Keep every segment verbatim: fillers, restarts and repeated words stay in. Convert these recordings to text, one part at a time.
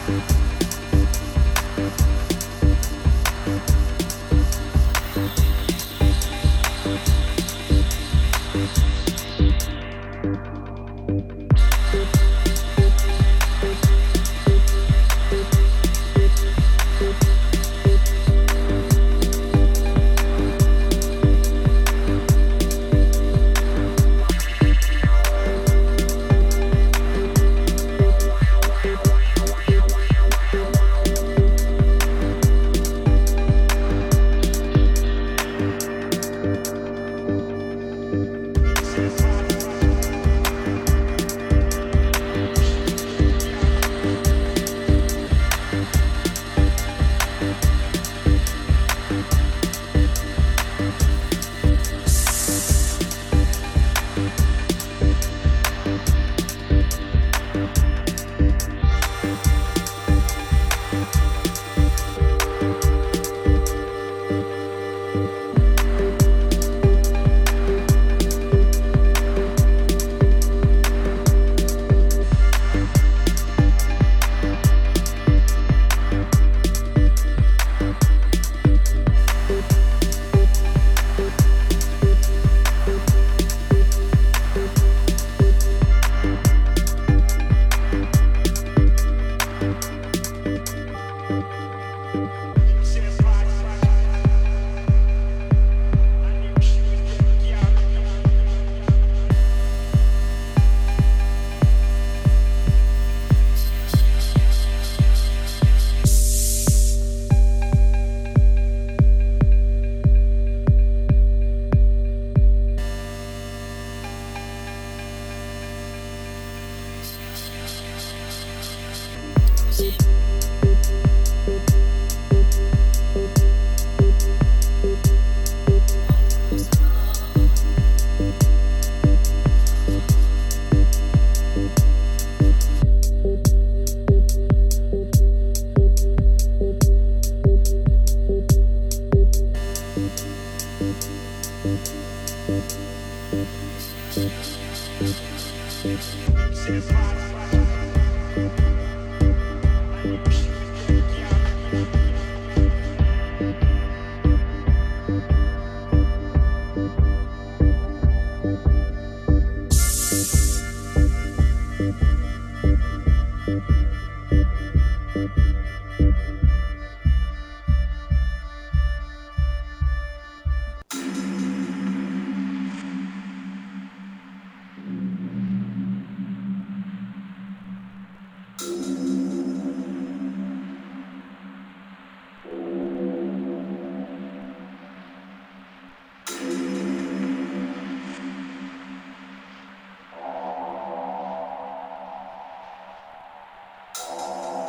Thank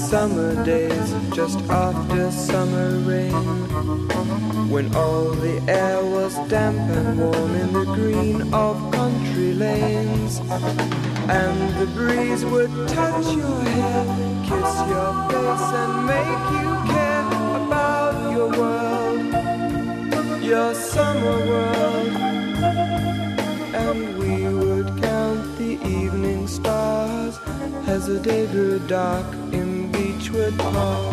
summer days just after summer rain, when all the air was damp and warm in the green of country lanes, and the breeze would touch your hair, kiss your face and make you care about your world, your summer world. And we would count the evening stars as the day grew dark in Beechwood Park.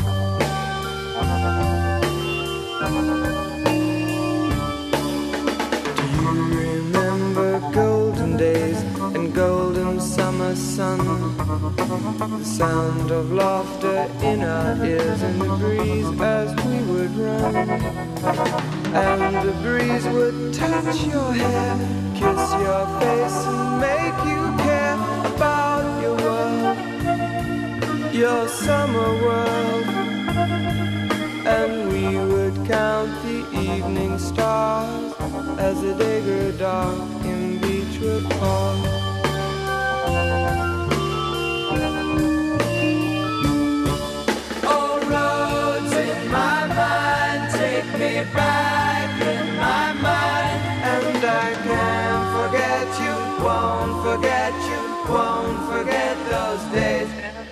Do you remember golden days and golden summer sun? The sound of laughter in our ears and the breeze as we would run. And the breeze would touch your hair, kiss your face and make you care about your world, your summer world. And we would count the evening stars as the day grew dark in Beechwood Park. Oh, roads in my mind, take me back in my mind. And I can't forget you, won't forget you, won't forget those days.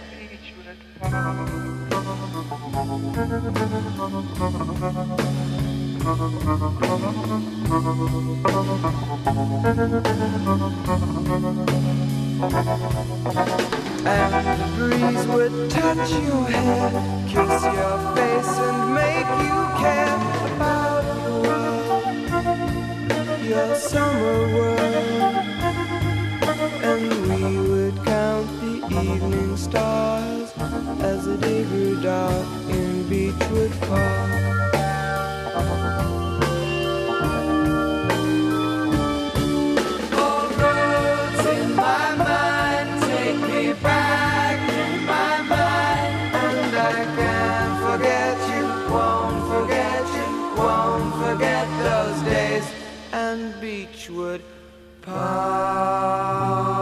And the breeze would touch your hair, kiss your face and make you care about your world, your summer world. And we would count the evening stars as the day grew dark in Beechwood Park. All roads in my mind take me back in my mind. And I can't forget you, won't forget you, won't forget those days and Beechwood Park.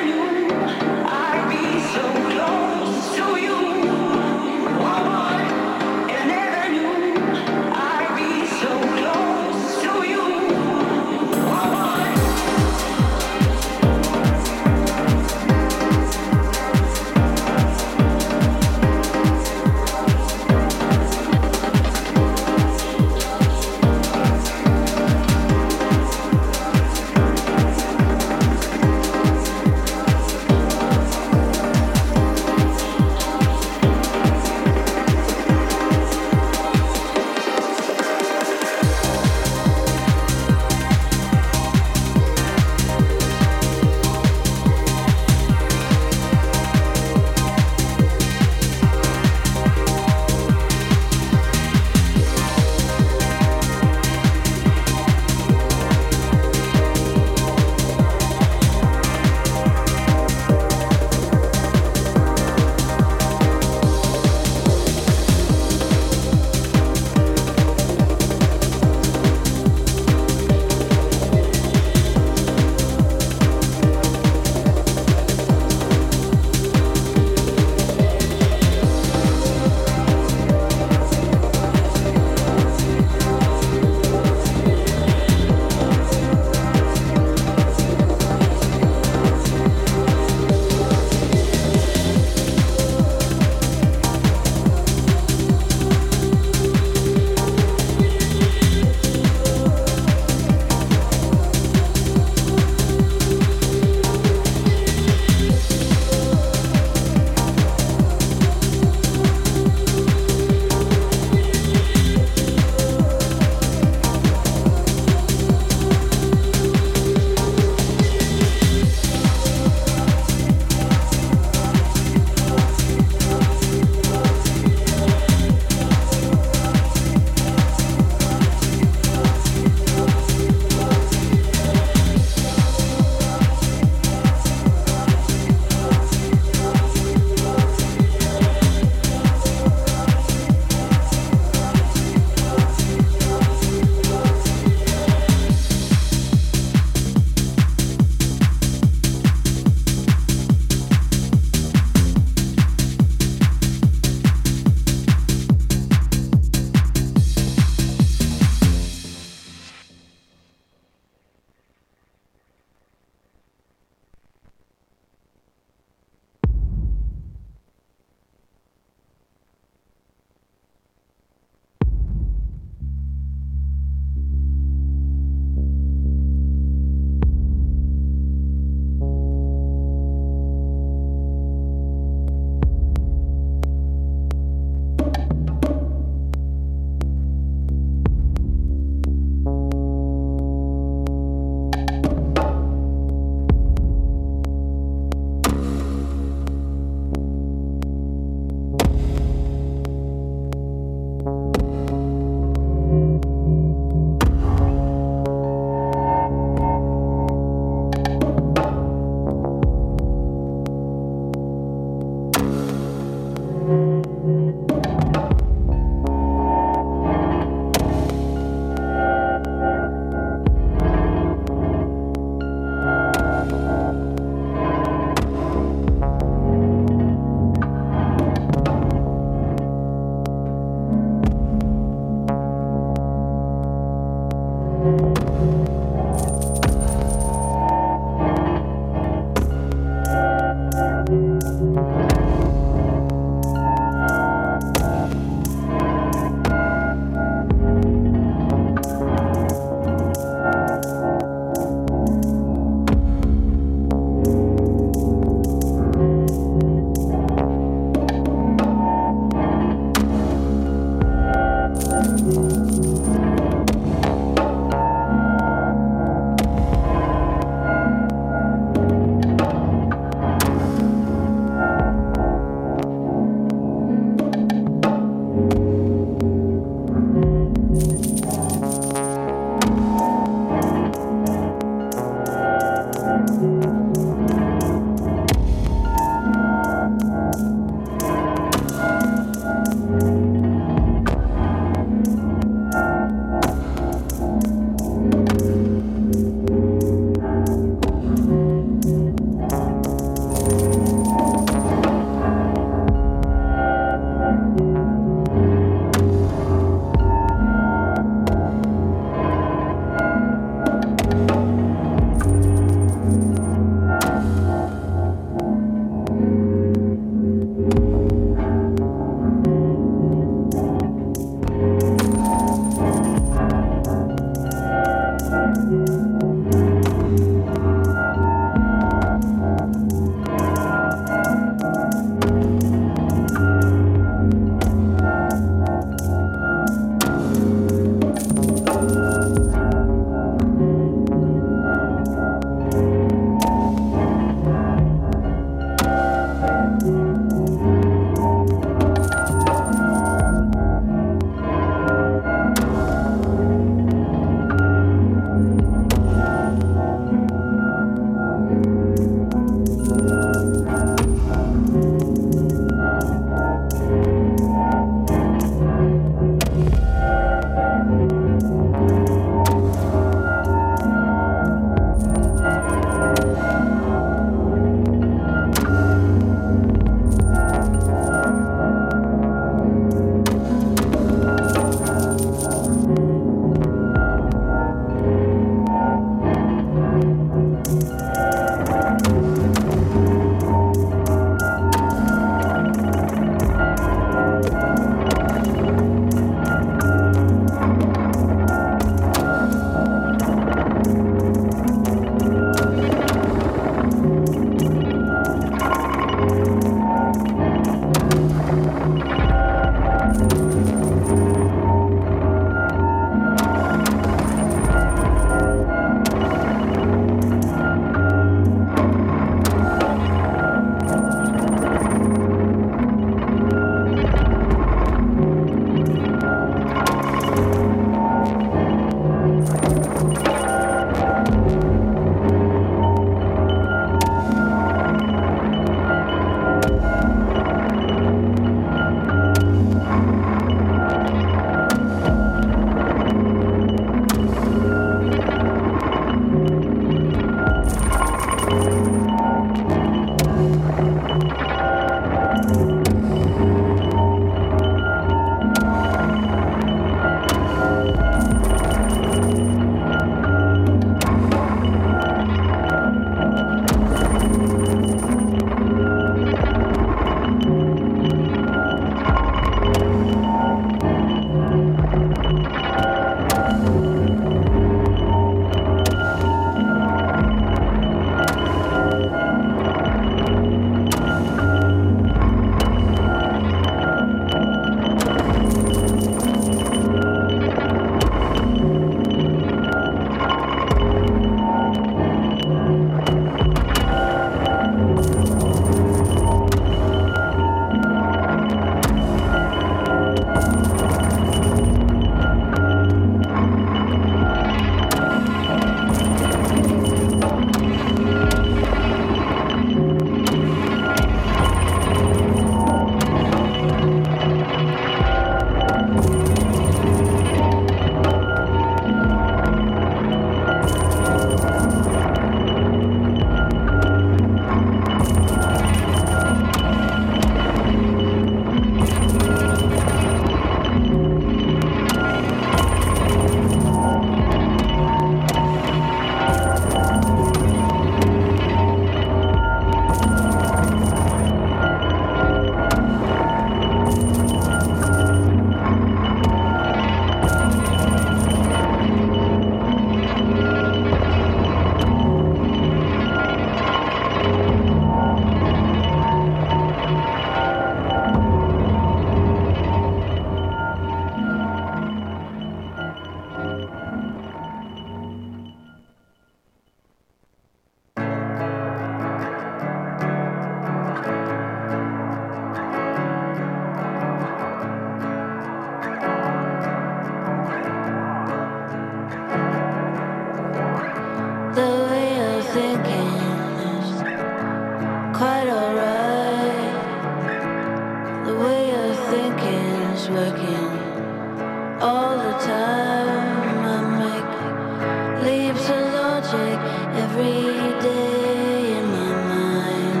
quite alright. The way you're thinking's working all the time. I make leaps of logic every day in my mind.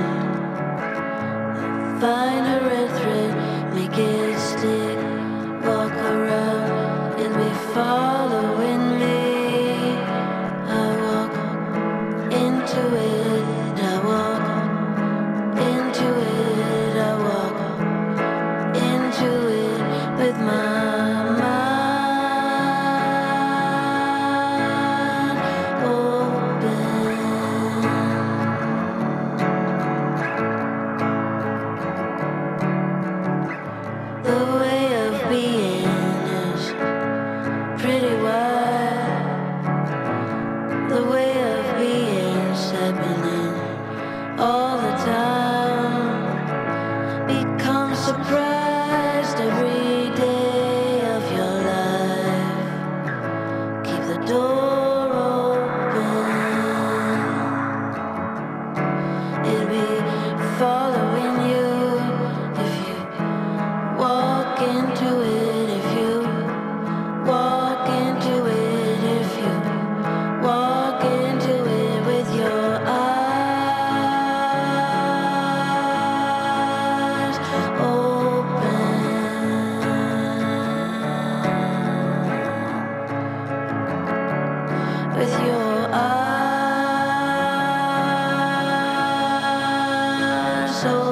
Find a red thread, make it stick, walk around, it'll be following me. I walk into it, I walk into it, I walk into it with my mind open. The way of being is pretty wide. The way of being's happening all the time. Become surprised every day of your life. Keep the door open. It'll be following you if you walk into it. If you walk into it. If you walk into it with your eyes open. With your eyes open.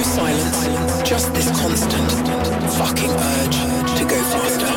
silence, just this constant fucking urge to go faster.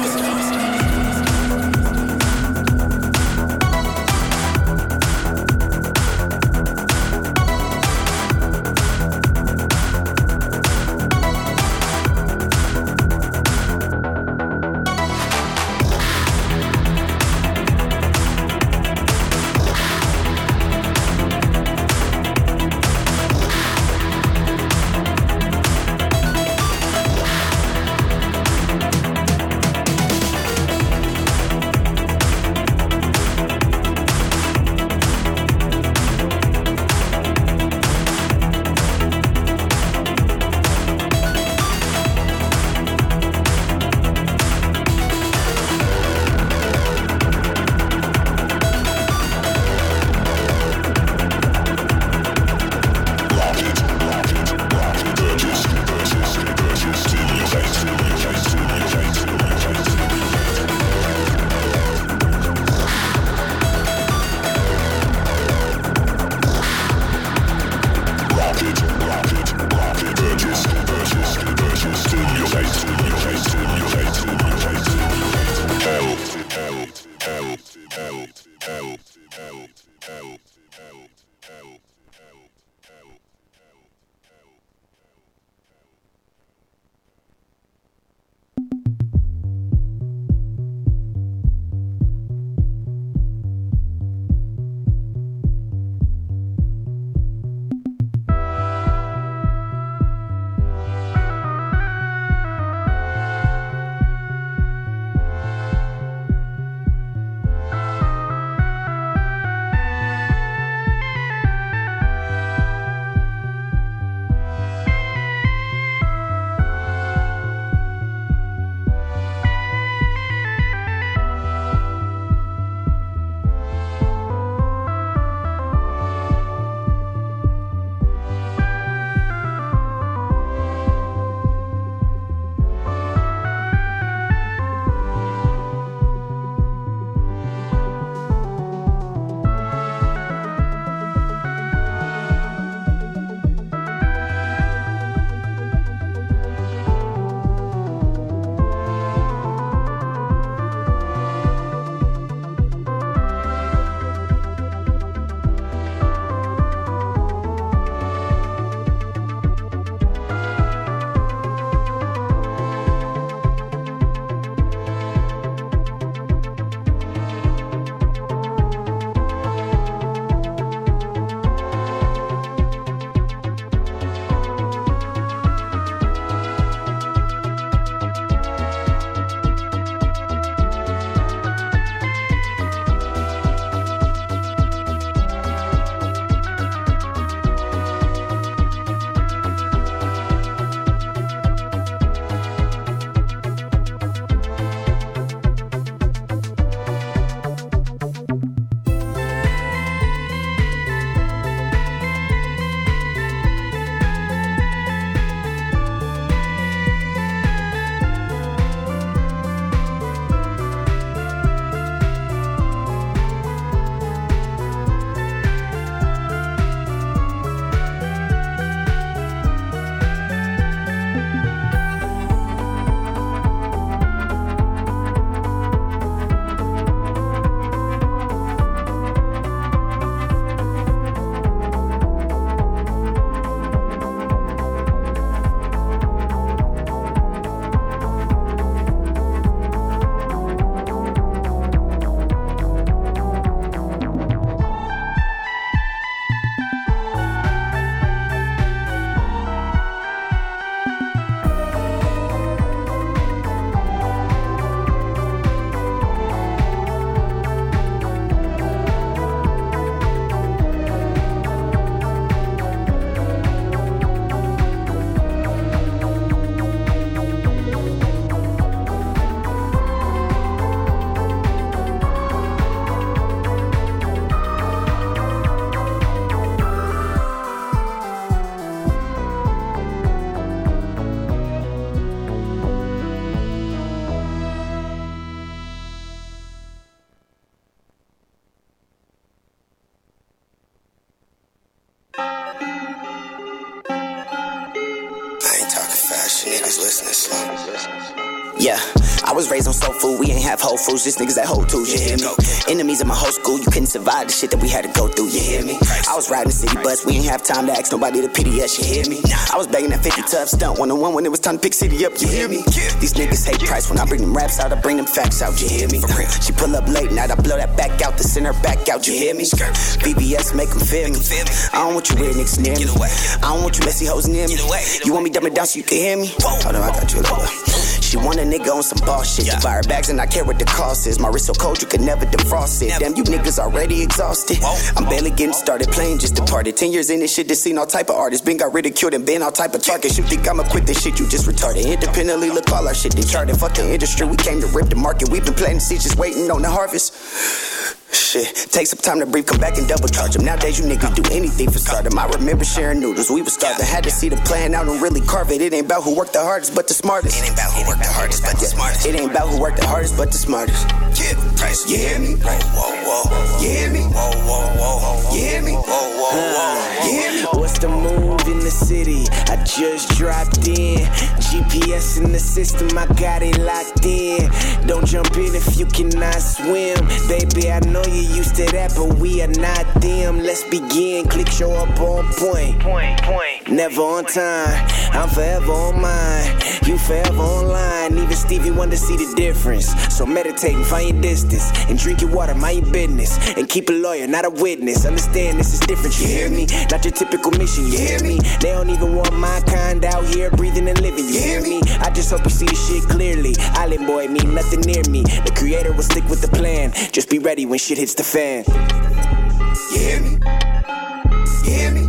He's listening. Yeah, I was raised on soul food, we ain't have Whole Foods, just niggas that hold tools, you hear me? Enemies in my whole school, you couldn't survive the shit that we had to go through, you hear me? I was riding the city bus, we ain't have time to ask nobody to P D S, you hear me? I was begging that fifty tough stunt one-on-one when it was time to pick city up, you hear me? These niggas hate price, when I bring them raps out, I bring them facts out, you hear me? She pull up late night, I blow that back out, to send her back out, you hear me? V B S make them feel me, I don't want you weird niggas near me, I don't want you messy hoes near me, you want me dumb it down so you can hear me? Hold on, I got you, Lola. She want a nigga on some boss shit. Yeah. Buy her bags and I care what the cost is. My wrist so cold you could never defrost it. Never. Damn, you niggas already exhausted. Whoa. I'm barely getting started, playing just departed. Ten years in this shit, just seen all type of artists. Been got ridiculed and been all type of targets. You think I'ma quit this shit, you just retarded. Independently look all our shit, they charted. Fuck the industry, we came to rip the market. We've been planting seeds, just waiting on the harvest. Shit, take some time to breathe, come back and double charge them. Nowadays, you niggas do anything for stardom. I remember sharing noodles, we was starving. Had to see the plan out and really carve it. It ain't about who worked the hardest, but the smartest. It ain't about who worked the hardest, but the smartest. It ain't about who worked the hardest, but the smartest. Yeah, price. You hear me? Whoa, whoa, whoa. You hear me? Whoa, whoa, whoa. You hear me? Whoa, whoa, whoa. You hear me? What's the move in the city? I just dropped in. G P S in the system, I got it locked in. Don't jump in if you cannot swim. Baby, I know you used to that, but we are not them. Let's begin. Click show up on point. Point, point. Never on time. I'm forever on mine. You forever online. Even Stevie Wonder see the difference. So meditate and find your distance. And drink your water, mind your business. And keep a lawyer, not a witness. Understand this is different, you hear me? Not your typical mission, you hear me? They don't even want my kind out here breathing and living, you hear me? I just hope you see the shit clearly. Island boy mean nothing near me. The creator will stick with the plan. Just be ready when shit hits the fan. You hear me? You hear me?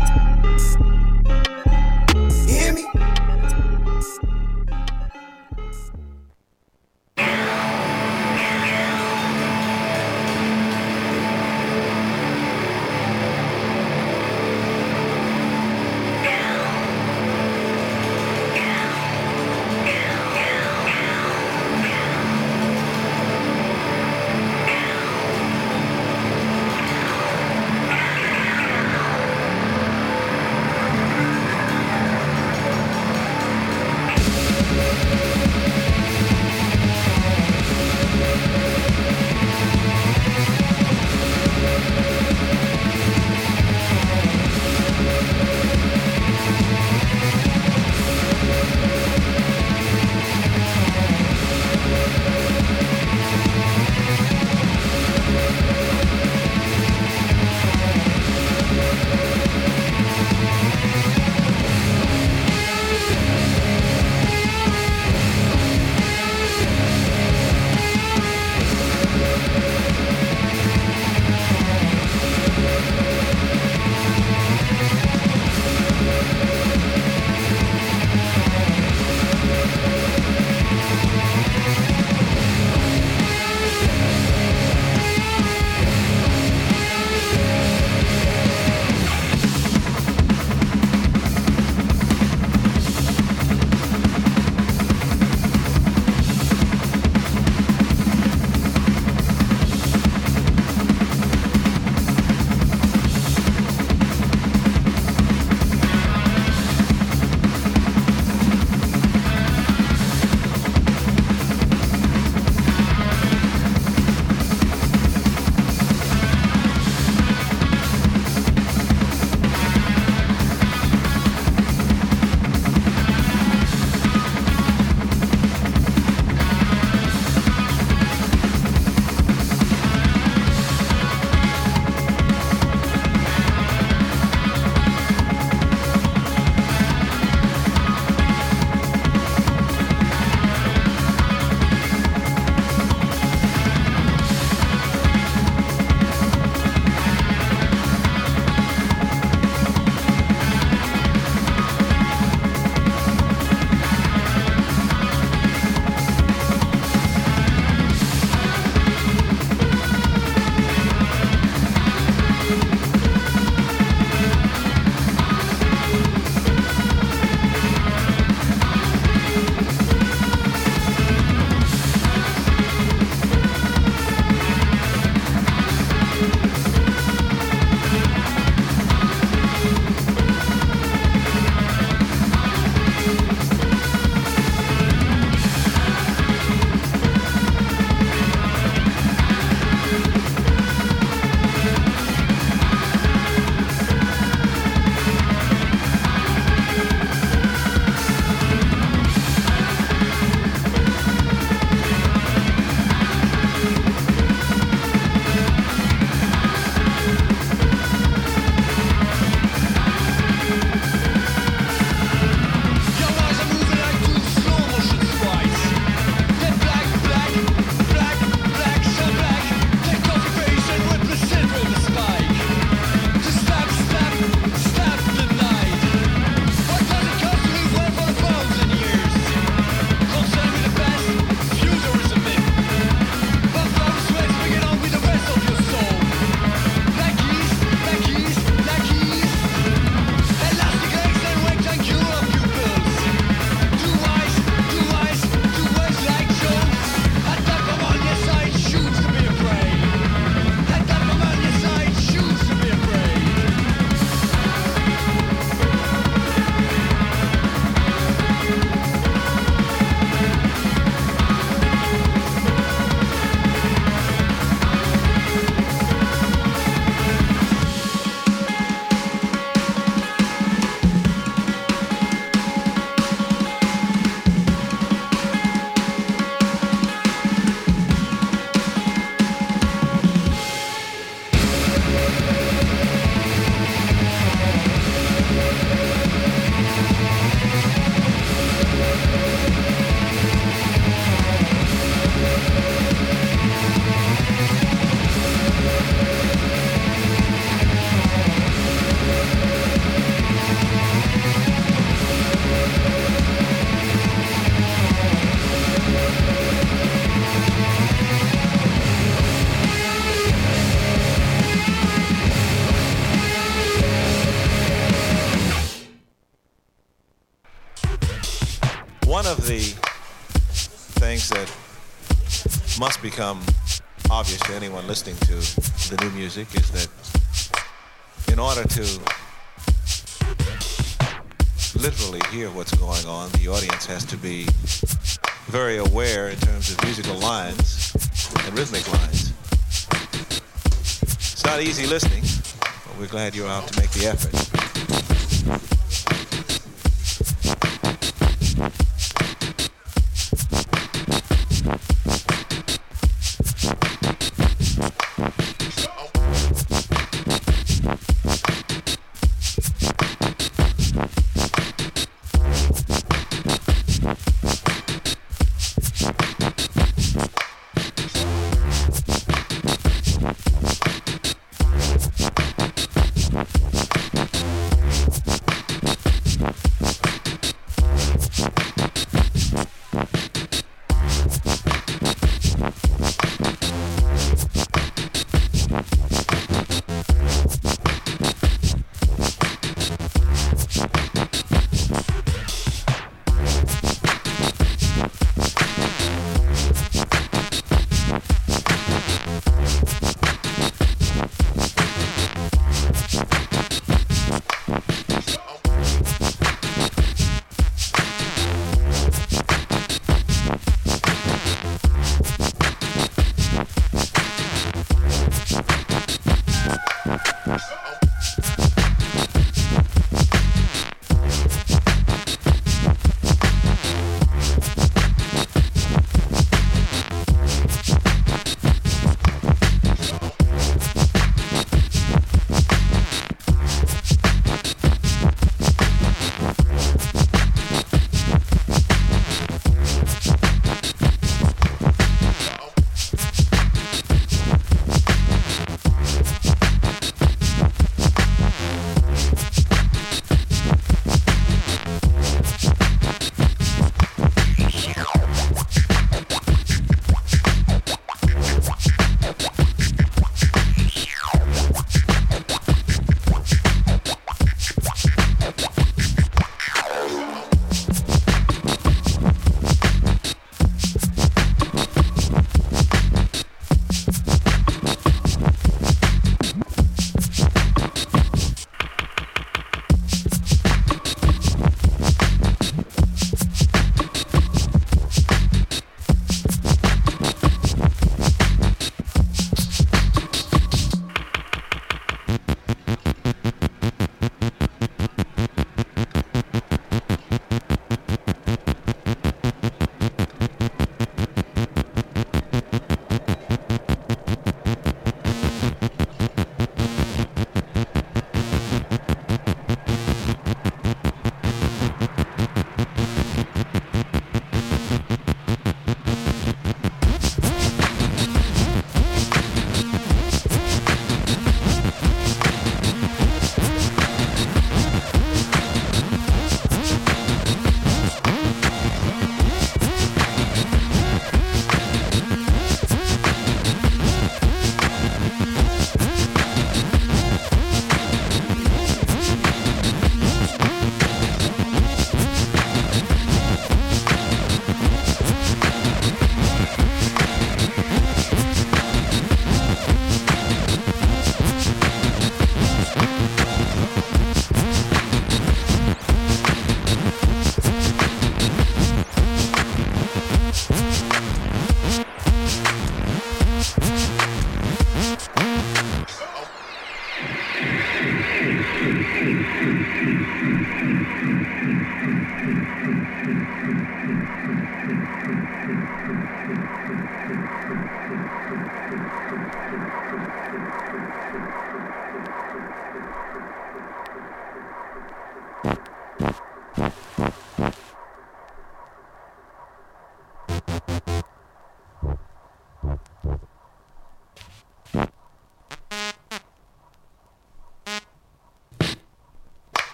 You hear me? One of the things that must become obvious to anyone listening to the new music is that in order to literally hear what's going on, the audience has to be very aware in terms of musical lines and rhythmic lines. It's not easy listening, but we're glad you're out to make the effort.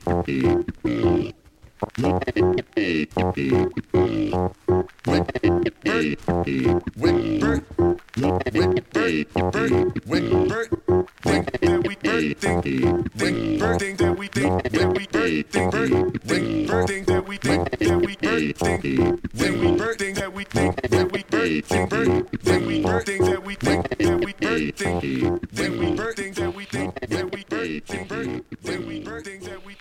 Then we birth things that we think that we birth things that we